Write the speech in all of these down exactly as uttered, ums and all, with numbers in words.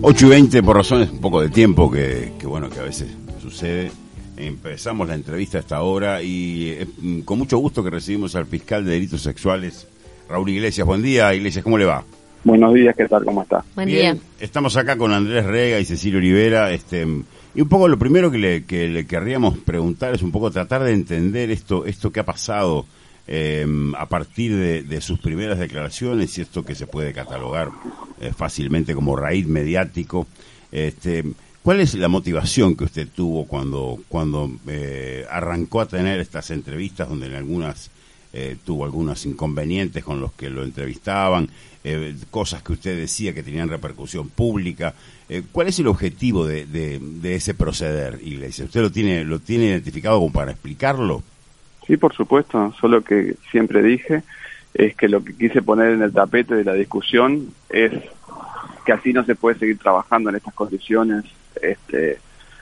ocho y veinte, por razones un poco de tiempo que, que bueno, que a veces sucede. Empezamos la entrevista a esta hora y eh, con mucho gusto que recibimos al fiscal de delitos sexuales, Raúl Iglesias. Buen día, Iglesias, ¿cómo le va? Buenos días, ¿qué tal? ¿Cómo está? Buen Bien, día. Estamos acá con Andrés Rega y Cecilio Olivera, este, y un poco lo primero que le, que le querríamos preguntar es un poco tratar de entender esto, esto que ha pasado eh, a partir de, de sus primeras declaraciones y esto que se puede catalogar eh, fácilmente como raíz mediático. Este, ¿Cuál es la motivación que usted tuvo cuando, cuando eh, arrancó a tener estas entrevistas donde en algunas eh, tuvo algunos inconvenientes con los que lo entrevistaban, eh, cosas que usted decía que tenían repercusión pública? Eh, ¿Cuál es el objetivo de, de, de ese proceder, Iglesias? ¿Usted lo tiene, lo tiene identificado como para explicarlo? Sí, por supuesto. Solo que siempre dije es que lo que quise poner en el tapete de la discusión es que así no se puede seguir trabajando en estas condiciones, este,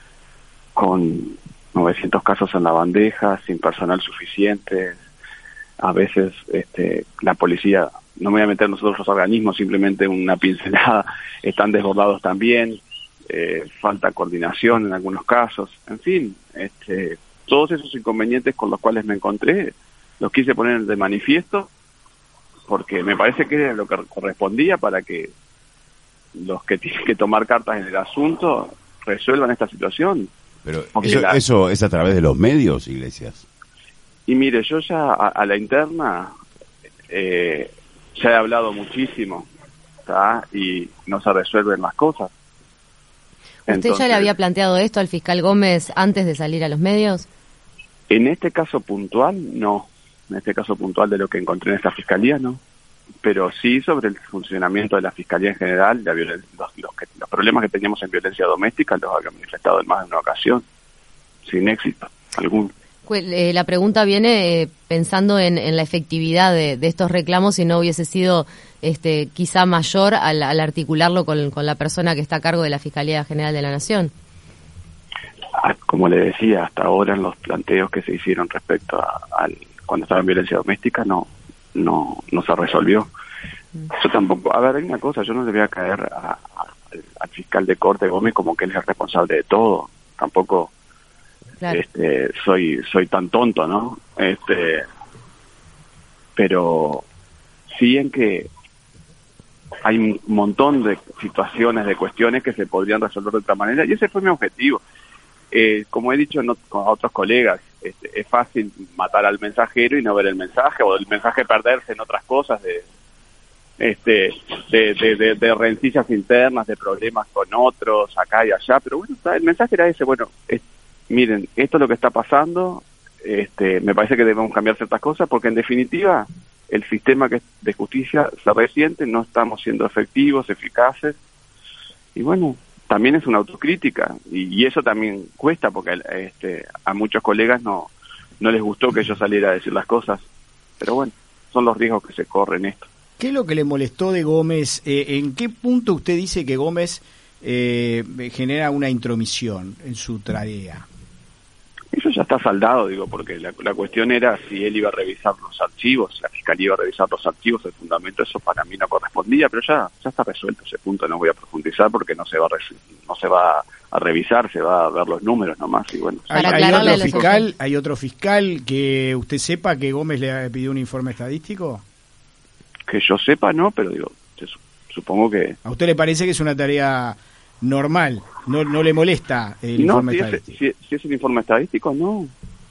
con novecientos casos en la bandeja, sin personal suficiente. A veces este, la policía, no me voy a meter en los otros organismos, simplemente una pincelada, están desbordados también, eh, falta coordinación en algunos casos, en fin, este, todos esos inconvenientes con los cuales me encontré, los quise poner de manifiesto, porque me parece que era lo que correspondía para que los que tienen que tomar cartas en el asunto resuelvan esta situación. Pero eso, la... eso es a través de los medios, Iglesias. Y mire, yo ya a, a la interna eh, ya he hablado muchísimo, ¿tá? Y no se resuelven las cosas. ¿Usted Entonces, ya le había planteado esto al fiscal Gómez antes de salir a los medios? En este caso puntual, no. En este caso puntual de lo que encontré en esta fiscalía, no. Pero sí sobre el funcionamiento de la fiscalía en general, la violen- los, los, que, los problemas que teníamos en violencia doméstica los había manifestado en más de una ocasión, sin éxito alguno. Eh, la pregunta viene eh, pensando en, en la efectividad de, de estos reclamos, si no hubiese sido este, quizá mayor al, al articularlo con, con la persona que está a cargo de la Fiscalía General de la Nación. Como le decía, hasta ahora en los planteos que se hicieron respecto a, a cuando estaba en violencia doméstica no no no se resolvió. Yo tampoco, a ver, hay una cosa, yo no le voy a caer a, a, al fiscal de corte Gómez como que él es el responsable de todo. Tampoco claro. este soy soy tan tonto, ¿no? Este pero sí en que hay un montón de situaciones, de cuestiones que se podrían resolver de otra manera, y ese fue mi objetivo. Eh, como he dicho no, con otros colegas, este, es fácil matar al mensajero y no ver el mensaje, o el mensaje perderse en otras cosas de este de, de, de, de rencillas internas, de problemas con otros, acá y allá, pero bueno, el mensaje era ese, bueno, es, miren, esto es lo que está pasando, este me parece que debemos cambiar ciertas cosas, porque en definitiva el sistema que de justicia se resiente, no estamos siendo efectivos, eficaces, y bueno, también es una autocrítica, y, y eso también cuesta, porque este, a muchos colegas no no les gustó que yo saliera a decir las cosas, pero bueno, son los riesgos que se corren esto. ¿Qué es lo que le molestó de Gómez? Eh, ¿En qué punto usted dice que Gómez eh, genera una intromisión en su tarea? Eso ya está saldado, digo, porque la, la cuestión era si él iba a revisar los archivos, la fiscalía iba a revisar los archivos, el fundamento, eso para mí no correspondía, pero ya ya está resuelto ese punto, no voy a profundizar porque no se va a re, no se va a revisar, se va a ver los números nomás, y bueno. ¿Hay, hay otro fiscal, hay otro fiscal que usted sepa que Gómez le pidió un informe estadístico? Que yo sepa no, pero digo, supongo que... ¿A usted le parece que es una tarea normal? ¿No no le molesta el no, informe si estadístico? Es, si, si es un informe estadístico, no.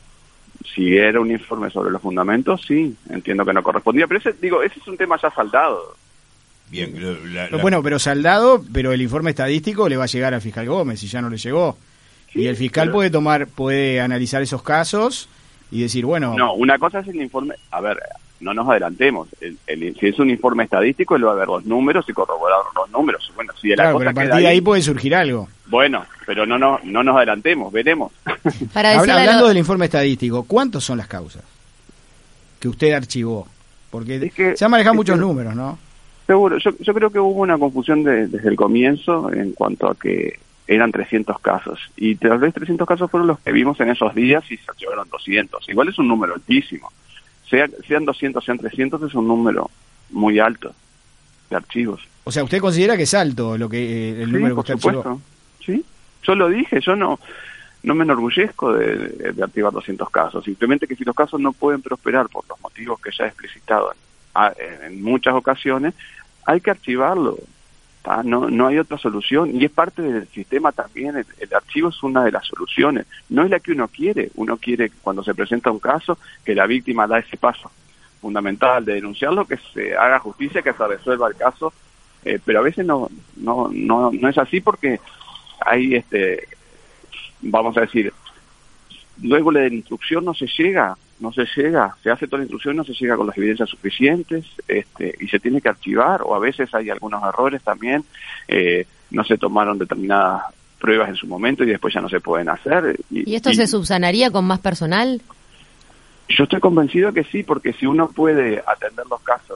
Si era un informe sobre los fundamentos, sí, entiendo que no correspondía, pero ese, digo, ese es un tema ya saldado. Bien, la, la... Bueno, pero saldado, pero el informe estadístico le va a llegar al fiscal Gómez y ya no le llegó. Sí, y el fiscal pero... puede tomar, puede analizar esos casos y decir, bueno... No, una cosa es el informe, a ver, no nos adelantemos, el, el, si es un informe estadístico, él va a ver los números y corroborar los números. Bueno, si de la claro, cosa pero a partir de ahí, ahí puede surgir algo. Bueno, pero no, no, no nos adelantemos, veremos. Para Habla, hablando lo... del informe estadístico, ¿cuántos son las causas que usted archivó? Porque es que, se han manejado muchos que, números, ¿no? Seguro, yo, yo creo que hubo una confusión de, desde el comienzo en cuanto a que eran trescientos casos, y tal vez trescientos casos fueron los que vimos en esos días y se archivaron doscientos. Igual es un número altísimo. Sea, sean doscientos, sean trescientos, es un número muy alto de archivos. O sea, ¿usted considera que es alto lo que eh, el Sí, número por que usted supuesto. archivó? Sí, yo lo dije, yo no no me enorgullezco de, de, de activar doscientos casos, simplemente que si los casos no pueden prosperar por los motivos que ya he explicitado en, en muchas ocasiones, hay que archivarlo. ¿tá? No no hay otra solución, y es parte del sistema también. El, el archivo es una de las soluciones, no es la que uno quiere. Uno quiere, cuando se presenta un caso, que la víctima da ese paso fundamental de denunciarlo, que se haga justicia, que se resuelva el caso, eh, pero a veces no no no no es así, porque hay este vamos a decir, luego de la instrucción no se llega, no se llega, se hace toda la instrucción, no se llega con las evidencias suficientes, este, y se tiene que archivar, o a veces hay algunos errores también, eh, no se tomaron determinadas pruebas en su momento y después ya no se pueden hacer. ¿Y, ¿Y esto y, se subsanaría con más personal? Yo estoy convencido que sí, porque si uno puede atender los casos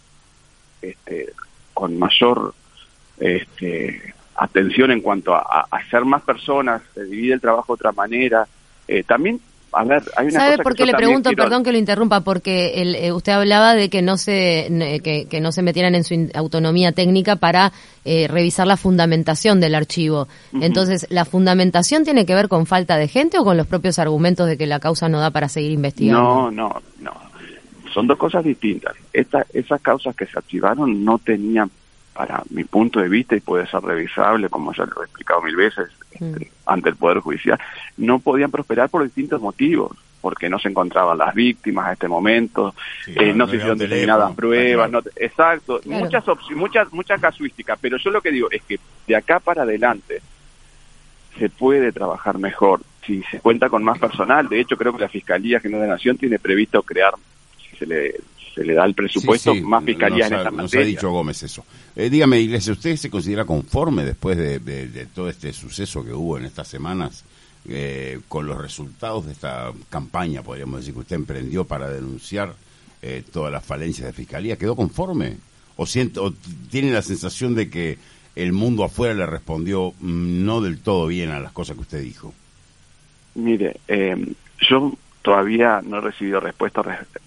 este, con mayor este, atención en cuanto a, a ser más personas, se divide el trabajo de otra manera. Eh, también, a ver, hay una ¿Sabe cosa por que qué le pregunto? quiero... Perdón que lo interrumpa, porque el, eh, usted hablaba de que no se que, que no se metieran en su in, autonomía técnica para eh, revisar la fundamentación del archivo. Uh-huh. Entonces, ¿la fundamentación tiene que ver con falta de gente o con los propios argumentos de que la causa no da para seguir investigando? No, no, no. Son dos cosas distintas. Esta, esas causas que se archivaron no tenían, para mi punto de vista, y puede ser revisable, como ya lo he explicado mil veces, mm. este, ante el Poder Judicial, no podían prosperar por distintos motivos, porque no se encontraban las víctimas a este momento, sí, eh, no, no se hicieron determinadas pruebas, no, exacto, claro. muchas muchas muchas casuísticas, pero yo lo que digo es que de acá para adelante se puede trabajar mejor si se cuenta con más personal. De hecho, creo que la Fiscalía General de la Nación tiene previsto crear, si se le se le da el presupuesto, sí, sí, más fiscalías en esta materia. Nos ha dicho Gómez eso. Eh, dígame, Iglesia, ¿usted se considera conforme después de, de, de todo este suceso que hubo en estas semanas eh, con los resultados de esta campaña, podríamos decir, que usted emprendió para denunciar eh, todas las falencias de Fiscalía? ¿Quedó conforme? ¿O, siente, o tiene la sensación de que el mundo afuera le respondió mmm, no del todo bien a las cosas que usted dijo? Mire, eh, yo todavía no he recibido respuesta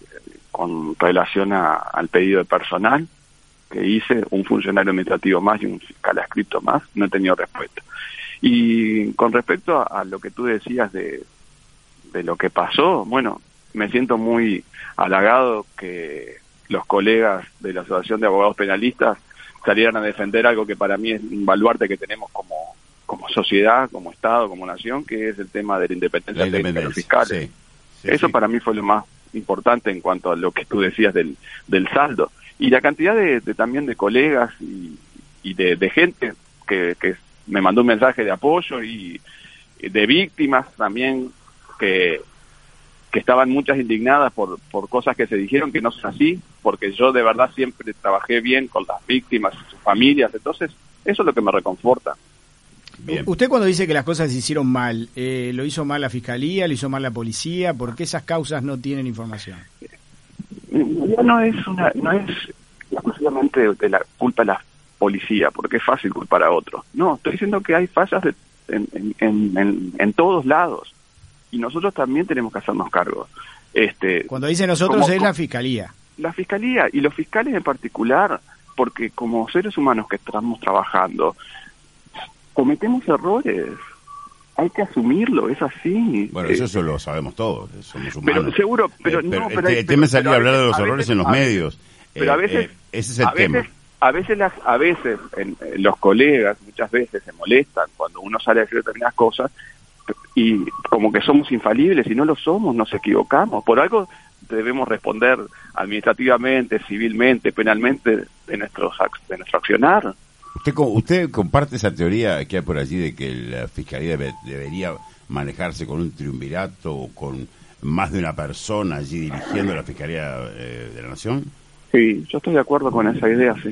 con relación a, al pedido de personal que hice, un funcionario administrativo más y un fiscal adscrito más, no he tenido respuesta. Y con respecto a, a lo que tú decías de, de lo que pasó, bueno, me siento muy halagado que los colegas de la Asociación de Abogados Penalistas salieran a defender algo que para mí es un baluarte que tenemos como, como sociedad, como Estado, como nación, que es el tema de la independencia, la independencia. de los fiscales. Sí, sí, Eso sí. para mí fue lo más importante en cuanto a lo que tú decías del, del saldo. Y la cantidad de, de también de colegas y, y de, de gente que, que me mandó un mensaje de apoyo, y de víctimas también que, que estaban muchas indignadas por, por cosas que se dijeron que no son así, porque yo de verdad siempre trabajé bien con las víctimas y sus familias. Entonces, eso es lo que me reconforta. Bien. Usted cuando dice que las cosas se hicieron mal, eh, ¿lo hizo mal la Fiscalía, lo hizo mal la Policía? ¿Por qué esas causas no tienen información? No es una, no es exclusivamente de, de la culpa de la Policía, porque es fácil culpar a otros. No, estoy diciendo que hay fallas de, en, en, en, en todos lados, y nosotros también tenemos que hacernos cargo. Este, cuando dice nosotros como, es la Fiscalía. La Fiscalía, y los fiscales en particular, porque como seres humanos que estamos trabajando, cometemos errores, hay que asumirlo, es así. Bueno, eso, eso lo sabemos todos, somos humanos. Pero seguro, pero eh, no, pero, pero... El tema salió a hablar de los errores veces, en los a medios. Veces, pero eh, a veces... Eh, ese es el a tema. Veces, a veces, las, a veces en, en los colegas, muchas veces se molestan cuando uno sale a decir determinadas cosas, y como que somos infalibles, y no lo somos, nos equivocamos. Por algo debemos responder administrativamente, civilmente, penalmente de, nuestros, de nuestro accionar. ¿Usted, ¿Usted comparte esa teoría que hay por allí de que la Fiscalía debe, debería manejarse con un triunvirato o con más de una persona allí dirigiendo la Fiscalía eh, de la Nación? Sí, yo estoy de acuerdo con esa idea, sí.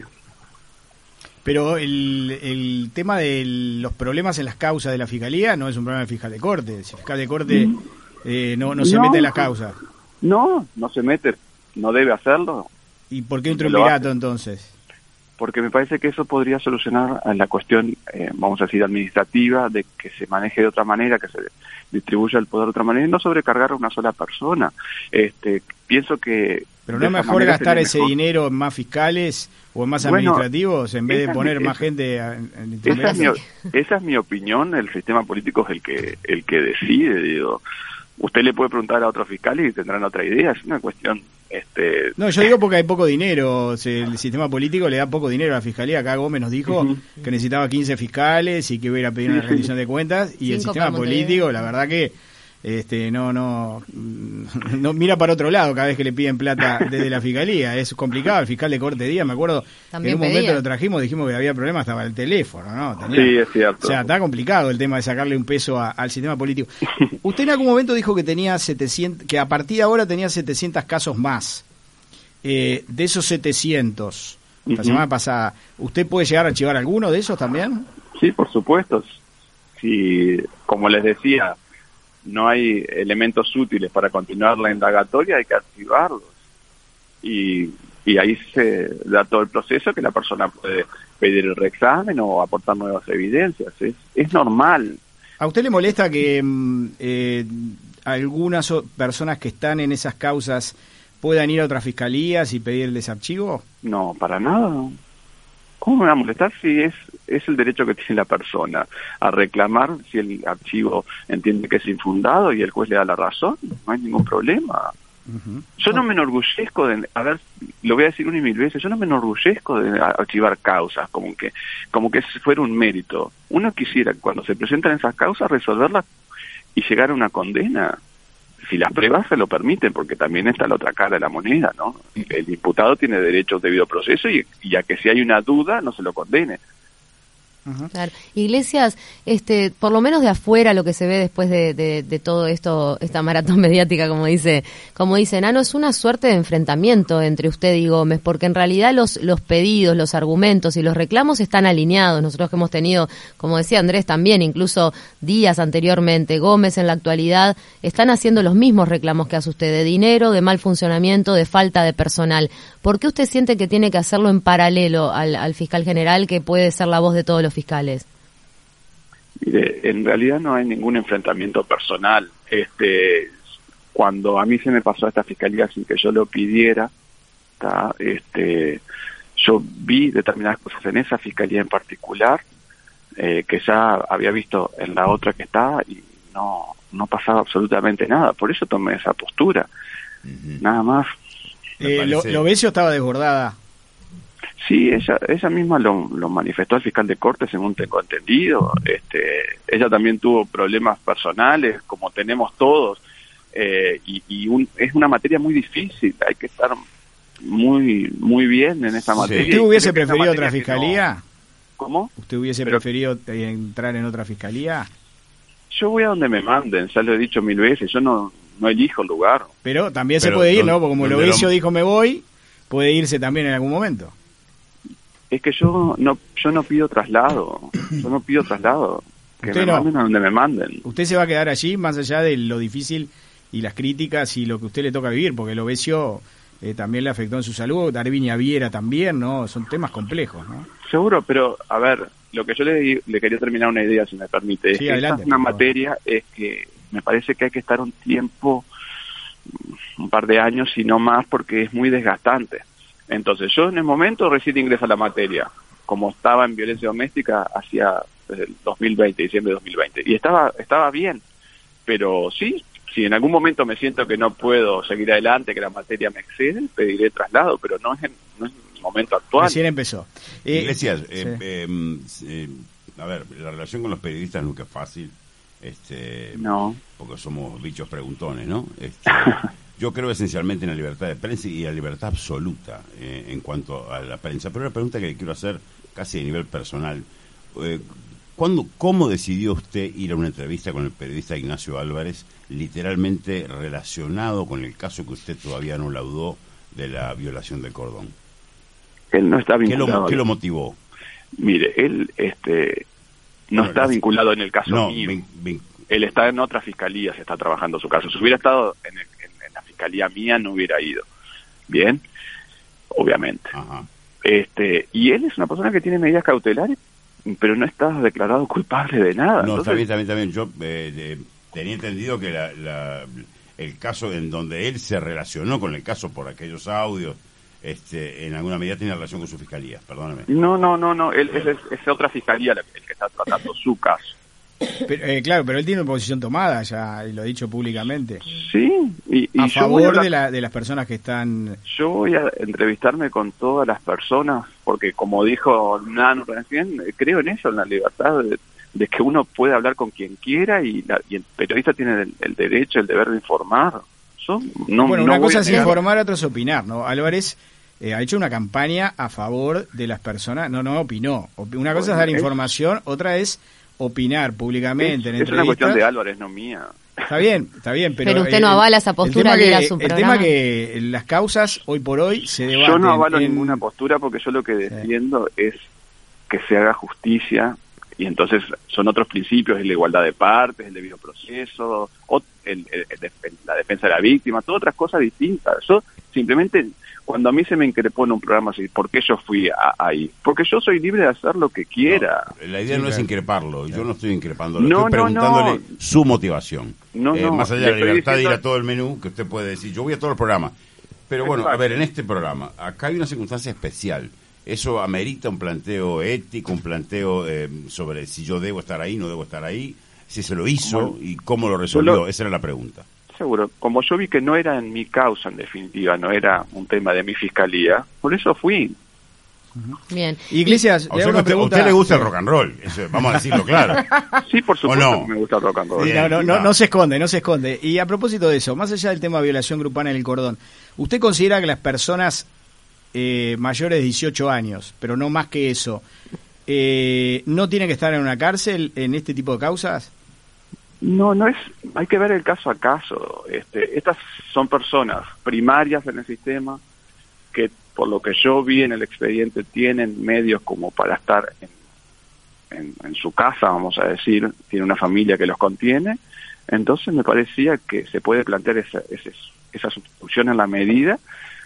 Pero el, el tema de los problemas en las causas de la Fiscalía no es un problema del fiscal de corte. Si el fiscal de corte eh, no, no se no, mete en las causas. No, no se mete, no debe hacerlo. ¿Y por qué un triunvirato entonces? Porque me parece que eso podría solucionar la cuestión, eh, vamos a decir, administrativa, de que se maneje de otra manera, que se distribuya el poder de otra manera, y no sobrecargar a una sola persona. Este, pienso que Pero no es mejor gastar ese mejor. dinero en más fiscales o en más bueno, administrativos en vez de poner mi, más gente en, en esa, es mi, esa es mi opinión. El sistema político es el que el que decide, digo. Usted le puede preguntar a otros fiscales y tendrán otra idea. Es una cuestión... este No, yo digo porque hay poco dinero. O sea, el sistema político le da poco dinero a la fiscalía. Acá Gómez nos dijo uh-huh. que necesitaba quince fiscales y que iba a ir a pedir una rendición de cuentas. Y Cinco el sistema político, la verdad que este no no no mira para otro lado cada vez que le piden plata desde la fiscalía. Es complicado. El fiscal de Corte Díaz, me acuerdo, También en un pedía. momento lo trajimos, dijimos que había problemas, estaba el teléfono, ¿no? Tenía, sí, es cierto. O sea, está complicado el tema de sacarle un peso a, al sistema político. Usted en algún momento dijo que tenía setecientos, que a partir de ahora tenía setecientos casos más. Eh, de esos setecientos, la uh-huh. semana pasada, ¿usted puede llegar a archivar alguno de esos también? Sí, por supuesto. Sí, como les decía, no hay elementos útiles para continuar la indagatoria, hay que activarlos. Y, y ahí se da todo el proceso que la persona puede pedir el reexamen o aportar nuevas evidencias. Es, es normal. ¿A usted le molesta que eh, algunas personas que están en esas causas puedan ir a otras fiscalías y pedir el desarchivo? No, para nada. ¿Cómo me va a molestar si es es el derecho que tiene la persona a reclamar si el archivo entiende que es infundado y el juez le da la razón? No hay ningún problema. Uh-huh. Yo no me enorgullezco de, a ver, lo voy a decir una y mil veces, yo no me enorgullezco de archivar causas como que como que fuera un mérito. Uno quisiera, cuando se presentan esas causas, resolverlas y llegar a una condena. Si las pruebas se lo permiten, porque también está la otra cara de la moneda, ¿no? El imputado tiene derecho a un debido proceso y, y a que si hay una duda no se lo condene. Claro. Iglesias, este, por lo menos de afuera, lo que se ve después de, de, de todo esto, esta maratón mediática, como dice, como dice Nano, es una suerte de enfrentamiento entre usted y Gómez, porque en realidad los, los pedidos, los argumentos y los reclamos están alineados. Nosotros que hemos tenido, como decía Andrés también, incluso días anteriormente, Gómez en la actualidad, están haciendo los mismos reclamos que hace usted, de dinero, de mal funcionamiento, de falta de personal. ¿Por qué usted siente que tiene que hacerlo en paralelo al, al fiscal general, que puede ser la voz de todos los fiscales? Mire, en realidad no hay ningún enfrentamiento personal. Este, cuando a mí se me pasó a esta fiscalía sin que yo lo pidiera, ¿tá? este, yo vi determinadas cosas en esa fiscalía en particular eh, que ya había visto en la otra que estaba y no no pasaba absolutamente nada. Por eso tomé esa postura. Uh-huh. Nada más. Eh, lo, Lovesio estaba desbordada. Sí, ella ella misma lo, lo manifestó al fiscal de corte, según tengo entendido. Este, ella también tuvo problemas personales, como tenemos todos, eh, y, y un, es una materia muy difícil. Hay que estar muy muy bien en esa materia. ¿Usted hubiese preferido otra fiscalía? No. ¿Cómo? ¿Usted hubiese Pero, preferido entrar en otra fiscalía? Yo voy a donde me manden, ya lo he dicho mil veces. Yo no no elijo el lugar. Pero también Pero, se puede ir, ¿no? Porque como Lovesio dijo me voy, puede irse también en algún momento. Es que yo no yo no pido traslado, yo no pido traslado, que me no. manden a donde me manden. Usted se va a quedar allí más allá de lo difícil y las críticas y lo que a usted le toca vivir, porque Lovesio eh, también le afectó en su salud, Darvinia Viera también, ¿no? Son temas complejos, ¿no? Seguro, pero a ver, lo que yo le, le quería terminar una idea, si me permite, es sí, que adelante, esta es una materia, es que me parece que hay que estar un tiempo, un par de años, si no más, porque es muy desgastante. Entonces, yo en el momento recién ingreso a la materia, como estaba en violencia doméstica hacia desde el dos mil veinte, diciembre de dos mil veinte, y estaba estaba bien, pero sí, si en algún momento me siento que no puedo seguir adelante, que la materia me excede, pediré traslado, pero no es en, no es en el momento actual. Recién empezó. Eh, Iglesias, eh, sí. eh, eh, a ver, la relación con los periodistas nunca es fácil, este, no, porque somos bichos preguntones, ¿no? Este, yo creo esencialmente en la libertad de prensa y la libertad absoluta eh, en cuanto a la prensa. Pero una pregunta que le quiero hacer casi a nivel personal. Eh, ¿cuándo, ¿Cómo decidió usted ir a una entrevista con el periodista Ignacio Álvarez, literalmente relacionado con el caso que usted todavía no laudó de la violación de Cordón? Él no está vinculado. ¿Qué lo, qué lo motivó? Mire, él este no bueno, está la, vinculado en el caso no, mío. Vin, vin, él está en otra fiscalía, se está trabajando su caso. Si hubiera estado en, el, en, en la fiscalía mía, no hubiera ido. Bien, obviamente. Ajá. Este, y él es una persona que tiene medidas cautelares, pero no está declarado culpable de nada. No, Entonces, está bien, está bien, está bien. Yo eh, eh, tenía entendido que la, la, el caso en donde él se relacionó con el caso por aquellos audios, este, en alguna medida tiene relación con su fiscalía, perdóname. No, no, no, no, él, es, es otra fiscalía la que está tratando su caso. Pero, eh, claro, pero él tiene una posición tomada ya, y lo ha dicho públicamente. Sí, y, y a yo favor voy a, de, la, de las personas que están... Yo voy a entrevistarme con todas las personas, porque como dijo Nano recién, creo en eso, en la libertad de, de que uno puede hablar con quien quiera y, la, y el periodista tiene el, el derecho, el deber de informar. Yo no, bueno, no una cosa es negar. informar, otra es opinar, ¿no? Álvarez eh, ha hecho una campaña a favor de las personas, no, no opinó. Una cosa bueno, es dar es... información, otra es opinar públicamente es, en es una cuestión de entrevistas. Álvarez, no mía. Está bien, está bien, pero... Pero usted no avala esa postura al ir a su El programa. tema que las causas, hoy por hoy, se debaten... Yo no avalo en... ninguna postura porque yo lo que defiendo sí. es que se haga justicia, y entonces son otros principios, es la igualdad de partes, el debido proceso, o el, el, el, la defensa de la víctima, todas otras cosas distintas. Yo simplemente... Cuando a mí se me increpó en un programa así, ¿por qué yo fui a, ahí? Porque yo soy libre de hacer lo que quiera. No, la idea sí, no claro. es increparlo, yo no estoy increpándolo, no, estoy preguntándole no, no. su motivación. No, eh, no, más allá de la libertad diciendo... de ir a todo el menú, que usted puede decir, yo voy a todo el programa. Pero bueno, Exacto. a ver, en este programa, acá hay una circunstancia especial. Eso amerita un planteo ético, un planteo eh, sobre si yo debo estar ahí, no debo estar ahí, si se lo hizo bueno, y cómo lo resolvió, lo... esa era la pregunta. Seguro, como yo vi que no era en mi causa, en definitiva, no era un tema de mi fiscalía, por eso fui. Bien. Iglesias, o sea, a usted, usted le gusta el rock and roll, eso, vamos a decirlo claro. Sí, por supuesto no? que me gusta el rock and roll. Sí, no, no, no, no se esconde, no se esconde. Y a propósito de eso, más allá del tema de violación grupal en el cordón, ¿usted considera que las personas eh, mayores de dieciocho años, pero no más que eso, eh, no tienen que estar en una cárcel en este tipo de causas? No, no es, hay que ver el caso a caso. Este, estas son personas primarias en el sistema que, por lo que yo vi en el expediente, tienen medios como para estar en, en, en su casa, vamos a decir, tiene una familia que los contiene. Entonces me parecía que se puede plantear esa, esa, esa sustitución en la medida,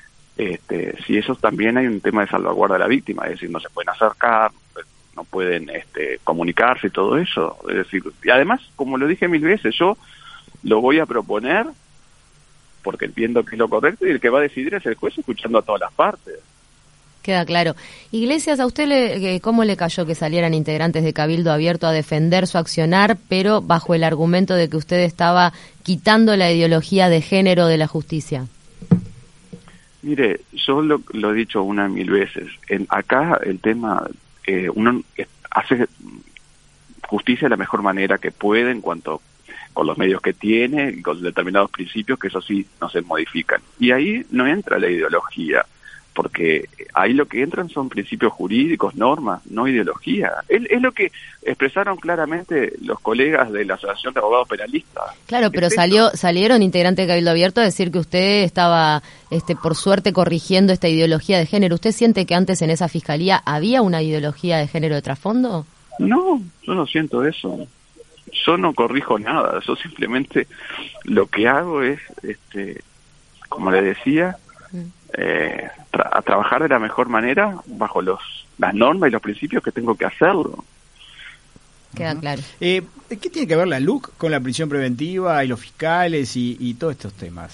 este, si eso también hay un tema de salvaguarda de la víctima, es decir, no se pueden acercar, no pueden este, comunicarse y todo eso. Es decir, y además, como lo dije mil veces, yo lo voy a proponer porque entiendo que es lo correcto y el que va a decidir es el juez escuchando a todas las partes. Queda claro. Iglesias, ¿a usted le, cómo le cayó que salieran integrantes de Cabildo Abierto a defender su accionar, pero bajo el argumento de que usted estaba quitando la ideología de género de la justicia? Mire, yo lo, lo he dicho una mil veces. En, acá el tema... Eh, uno hace justicia de la mejor manera que puede en cuanto con los medios que tiene y con determinados principios que eso sí no se modifican. Y ahí no entra la ideología, porque ahí lo que entran son principios jurídicos, normas, no ideología. Es, es lo que expresaron claramente los colegas de la Asociación de Abogados Penalistas. Claro, pero salió salieron integrantes de Cabildo Abierto a decir que usted estaba, este, por suerte, corrigiendo esta ideología de género. ¿Usted siente que antes en esa fiscalía había una ideología de género de trasfondo? No, yo no siento eso. Yo no corrijo nada. Yo simplemente lo que hago es, este, como le decía, Eh, tra- a trabajar de la mejor manera bajo los las normas y los principios que tengo que hacerlo. Queda claro. Eh, ¿Qué tiene que ver la L U C con la prisión preventiva y los fiscales y, y todos estos temas?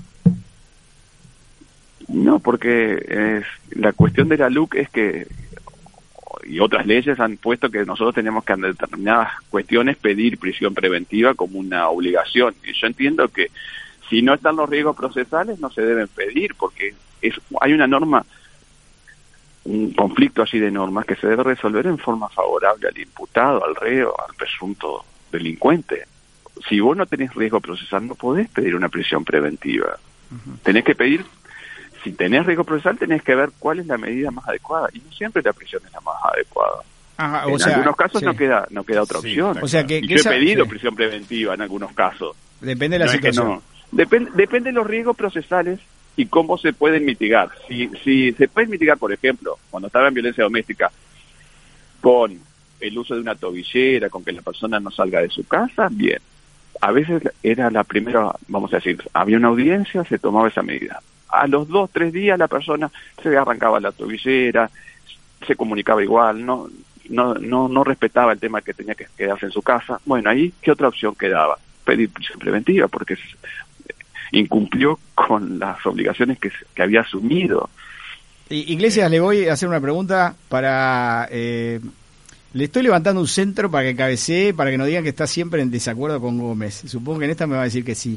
No, porque es, la cuestión de la L U C es que, y otras leyes han puesto que nosotros tenemos que en determinadas cuestiones pedir prisión preventiva como una obligación. Y yo entiendo que si no están los riesgos procesales, no se deben pedir, porque es, hay una norma, un conflicto así de normas que se debe resolver en forma favorable al imputado, al reo, al presunto delincuente. Si vos no tenés riesgo procesal, no podés pedir una prisión preventiva. Uh-huh. Tenés que pedir, si tenés riesgo procesal, tenés que ver cuál es la medida más adecuada, y no siempre la prisión es la más adecuada. Ajá, en o sea, algunos casos sí. no queda no queda otra sí, opción. O sea que, y que yo esa, he pedido sí. prisión preventiva en algunos casos. Depende de la no situación. Es que no. Depende, depende de los riesgos procesales y cómo se pueden mitigar. Si, si se pueden mitigar, por ejemplo, cuando estaba en violencia doméstica, con el uso de una tobillera, con que la persona no salga de su casa, bien. A veces era la primera, vamos a decir, había una audiencia, se tomaba esa medida. A los dos, tres días la persona se arrancaba la tobillera, se comunicaba igual, no, no, no, no respetaba el tema que tenía que quedarse en su casa. Bueno, ahí, ¿qué otra opción quedaba? Pedir prisión preventiva, porque incumplió con las obligaciones que, que había asumido. Iglesias, le voy a hacer una pregunta para... Eh, le estoy levantando un centro para que cabecee, para que no digan que está siempre en desacuerdo con Gómez. Supongo que en esta me va a decir que sí.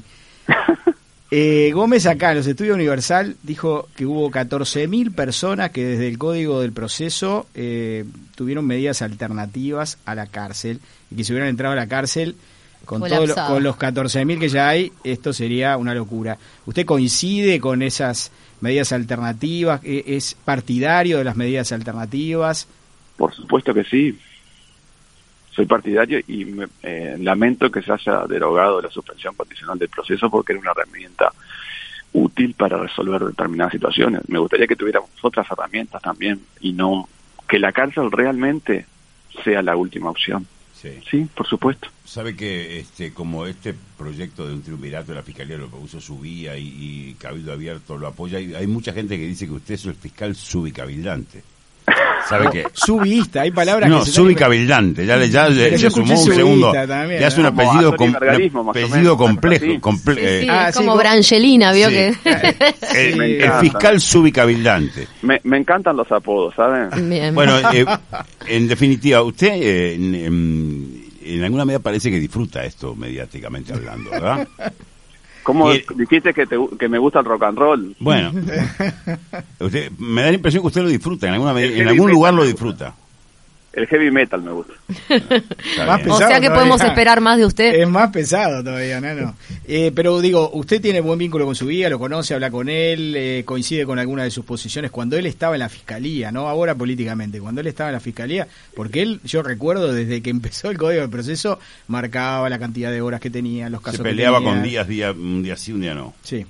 Eh, Gómez acá en los estudios Universal dijo que hubo catorce mil personas que desde el Código del Proceso eh, tuvieron medidas alternativas a la cárcel y que si hubieran entrado a la cárcel con, todo lo, con los catorce mil que ya hay, esto sería una locura. ¿Usted coincide con esas medidas alternativas? ¿Es partidario de las medidas alternativas? Por supuesto que sí. Soy partidario y me, eh, lamento que se haya derogado la suspensión condicional del proceso porque era una herramienta útil para resolver determinadas situaciones. Me gustaría que tuviéramos otras herramientas también y no que la cárcel realmente sea la última opción. Sí, sí, por supuesto. Sabe que este como este proyecto de un triunvirato de la Fiscalía lo propuso Subía y, y Cabildo Abierto lo apoya, y hay mucha gente que dice que usted es el fiscal subicabildante. ¿Sabe qué? Subista, hay palabras no, que se subicabildante, ya le ya se sumó un segundo. También, ya es un apellido, com, un apellido complejo. Comple sí, sí, eh, como sí, Brangelina, vio sí. que... el, el, el fiscal subicabildante. Me, me encantan los apodos, ¿saben? Bien. Bueno, eh, en definitiva, usted eh, en, en, en alguna medida parece que disfruta esto mediáticamente hablando, ¿verdad? ¿Cómo y, dijiste que, te, que me gusta el rock and roll? Bueno, usted, me da la impresión que usted lo disfruta, en, alguna medida, en algún lugar lo disfruta. El heavy metal me gusta. Más pesado, o sea que podemos todavía esperar más de usted. Es más pesado todavía, ¿no? no. Eh, pero digo, usted tiene buen vínculo con su guía, lo conoce, habla con él, eh, coincide con alguna de sus posiciones cuando él estaba en la fiscalía, no ahora políticamente, cuando él estaba en la fiscalía, porque él, yo recuerdo desde que empezó el Código del Proceso, marcaba la cantidad de horas que tenía, los casos que tenía. Se peleaba con días, día, un día sí, un día no. Sí.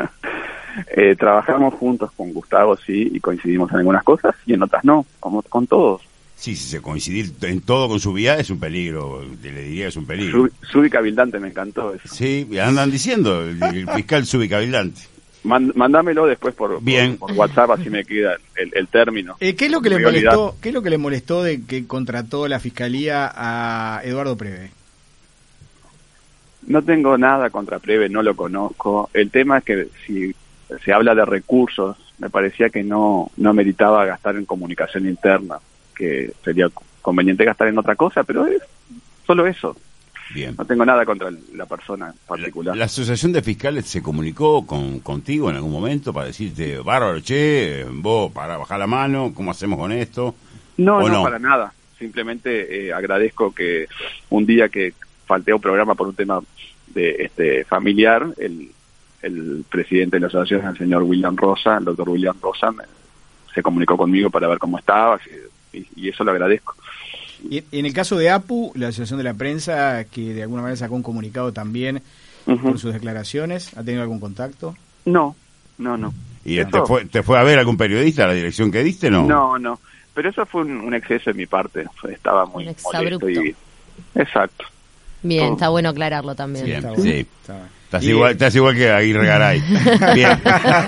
eh, trabajamos juntos con Gustavo, sí, y coincidimos en algunas cosas y en otras no, como con todos. Sí, si se coincidir en todo con su vida es un peligro, le diría que es un peligro. Subicabildante, me encantó eso. Sí, andan diciendo, el, el fiscal subicabildante. Mand, mándamelo después por, Bien. por, por WhatsApp, así me queda el, el término. Eh, ¿Qué es lo que le molestó? ¿Qué es lo que le molestó de que contrató la fiscalía a Eduardo Preve? No tengo nada contra Preve, no lo conozco. El tema es que si se habla de recursos, me parecía que no, no meritaba gastar en comunicación interna, que sería conveniente gastar en otra cosa, pero es solo eso. Bien. No tengo nada contra la persona en particular. ¿La, la Asociación de Fiscales se comunicó con contigo en algún momento para decirte, bárbaro, che, vos para bajar la mano, cómo hacemos con esto? No, no, no, para nada. Simplemente eh, agradezco que un día que falté a un programa por un tema de este familiar, el, el presidente de la asociación, el señor William Rosa, el doctor William Rosa, me, se comunicó conmigo para ver cómo estaba, y, y eso lo agradezco. Y en el caso de APU, la Asociación de la Prensa, que de alguna manera sacó un comunicado también uh-huh. por sus declaraciones, ¿ha tenido algún contacto? No, no, no. ¿Y te fue, te fue a ver algún periodista a la dirección que diste, no? No, no, pero eso fue un, un exceso de mi parte, estaba muy un molesto y... Exacto. Bien, Todo. Está bueno aclararlo también. Bien, está sí. Bueno. Está Estás igual, estás igual que Aguirre Garay. Bien.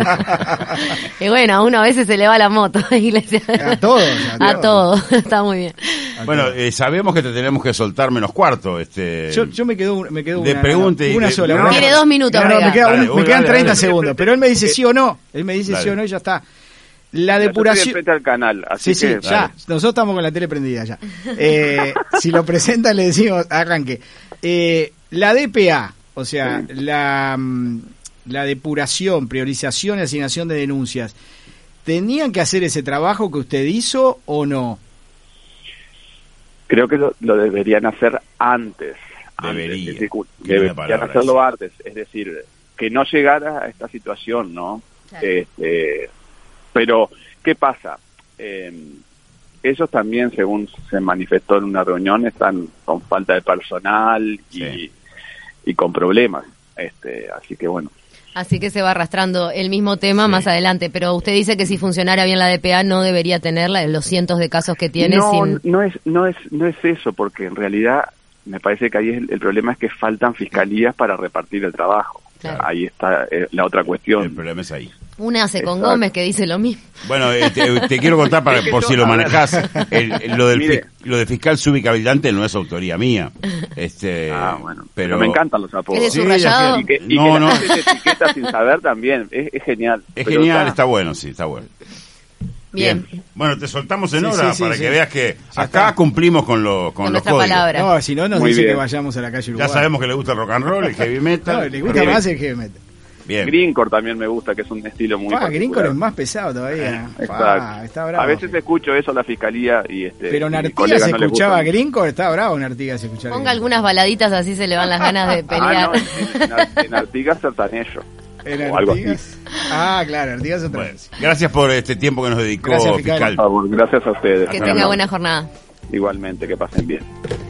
Y bueno, a uno a veces se le va la moto, Iglesias. A todos. A, a todos. Está muy bien. Bueno, eh, sabemos que te tenemos que soltar menos cuarto. Este... Yo, yo me quedo, me quedo de una, pregunte, una de, sola. No, una, tiene dos minutos. No, no, me, queda dale, un, me quedan dale, treinta dale. segundos. Pero él me dice sí o no. Él me dice dale. sí o no y ya está. La depuración... Frente al canal, así sí, que... sí, ya. Nosotros estamos con la tele prendida ya. Eh, si lo presentan le decimos, arranque. Eh, la D P A, o sea, sí. la, la depuración, priorización y asignación de denuncias, ¿tenían que hacer ese trabajo que usted hizo o no? Creo que lo, lo deberían hacer antes. Debería. antes decir, deberían hacerlo antes, es decir, que no llegara a esta situación, ¿no? Claro. Este, pero, ¿qué pasa? Eh, ellos también, según se manifestó en una reunión, están con falta de personal y, sí. y con problemas. Este, así que bueno. Así que se va arrastrando el mismo tema sí. más adelante, pero usted dice que si funcionara bien la D P A no debería tenerla en los cientos de casos que tiene. No, sin... no es, no es, no es eso, porque en realidad me parece que ahí es el, el problema es que faltan fiscalías para repartir el trabajo. Claro. Ahí está eh, la otra cuestión. El problema es ahí. Una hace con Exacto. Gómez, que dice lo mismo. Bueno, eh, te, te quiero contar para Es que por yo- si lo a ver. manejás. El, el- lo, del Mire. fi- lo de fiscal subicabilitante no es autoría mía. Este, Ah, bueno. pero Pero me encantan los apodos. ¿Es de Sí, subrayado? Y que, y No, que no. la gente se etiqueta sin saber también. Es, es genial. es Pero genial, está- está bueno, sí, está bueno. Bien. Bueno, te soltamos en Sí, hora sí, sí, para sí. que veas que Ya acá está. cumplimos con, lo, con, Con los nuestra códigos. palabra. No, si no nos Muy dice bien. que vayamos a la calle Uruguay. Ya sabemos que le gusta el rock and roll, el heavy metal. No, le gusta Bien. más el heavy metal. Bien. Greencore también me gusta, que es un estilo muy Ah, particular. Greencore es más pesado todavía. Exacto. Ah, está bravo. A veces escucho eso a la fiscalía y este. Pero en mis Artigas colegas se no les escuchaba gusta. Greencore, está bravo en Artigas escuchar Ponga Greencore. algunas baladitas, así se le van las ganas de Ah, pelear. no, en, en, Ar- en Artigas Sertanejo. ¿En o algo así. Artigas? Ah, claro, Artigas otra Bueno, vez. gracias por este tiempo que nos dedicó, Gracias, fiscal. fiscal. Por favor, gracias a ustedes. Que Muy tenga amable. buena jornada. Igualmente, que pasen bien.